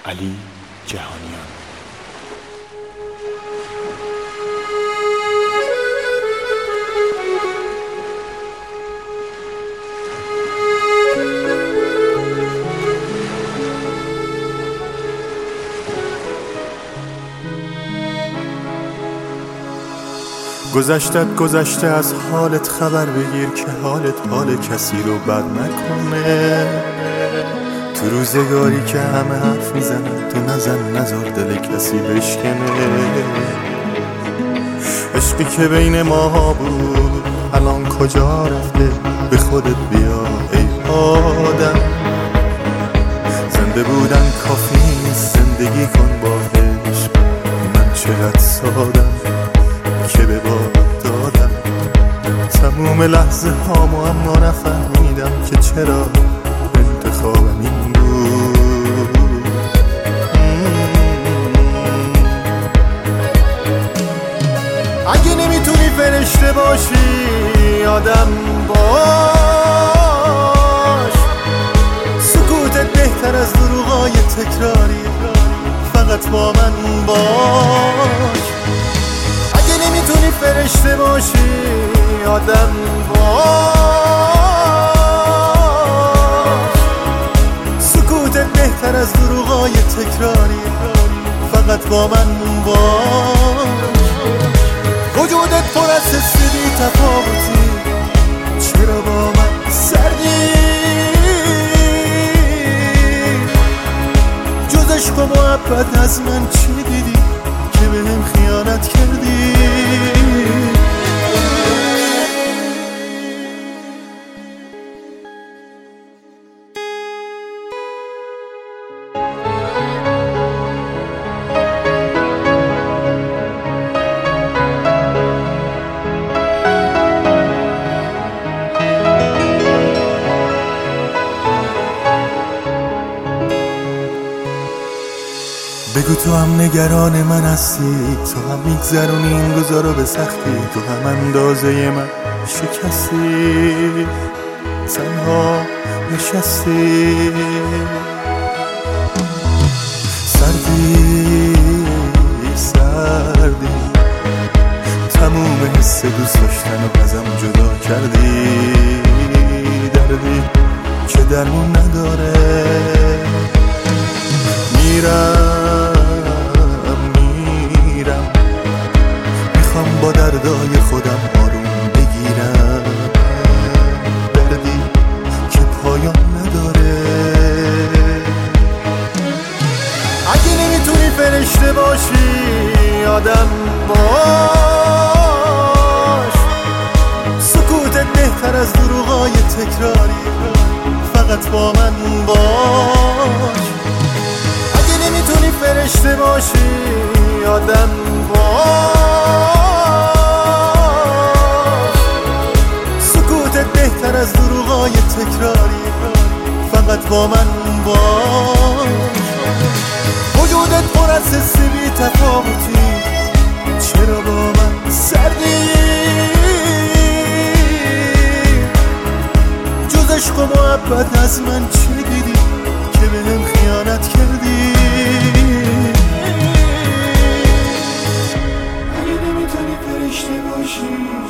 علی جهانیان. گذشتت گذشته، از حالت خبر بگیر که حالت حال کسی رو بد نکنه. تو روزگاری که همه حرف میزنن تو نزن، نذار دل کسی بشکنه. عشقی که بین ماها بود الان کجا رفته؟ به خودت بیا ای آدم. زنده بودن کافی نیست، زندگی کن با عشق. من چقدر سادم که به باد دادم تموم لحظه هامو، اما نفهمیدم که چرا انتخابم این بود. اگه نمیتونی فرشته باشی آدم باش. سکوتت بهتر از دروغای تکراری، فقط با من باش. اگه نمیتونی فرشته باشی آدم باش. سکوتت بهتر از دروغای تکراری، فقط با من باش. وجودت پر از حس بی تفاوتی، چرا با من سردی؟ جز عشق و محبت از من چی دیدی که بهم خیانت کردی؟ بگو تو هم نگران من هستی، تو هم میگذرونی این روزا رو به سختی. تو هم اندازه من شکستی، تنها نشستی. سردی سردی، تموم حس دوست داشتن و ازم جدا کردی. دردی که درمون نداره. میرم میخوام با دردای خودم آروم بگیرم. دردی که پایان نداره. اگه نمیتونی فرشته باشی آدم باش. سکوتت بهتر از دروغای تکراری، فقط با من باش. نمیتونی فرشته باشی آدم باش. سکوتت بهتر از دروغای تکراری، فقط با من باش. وجودت پر از حس بی تفاوتی، چرا با من سردی؟ جز عشق و محبت از من چی دیدی که بهم خیانت کردی؟ اگه نمیتونی فرشته باشی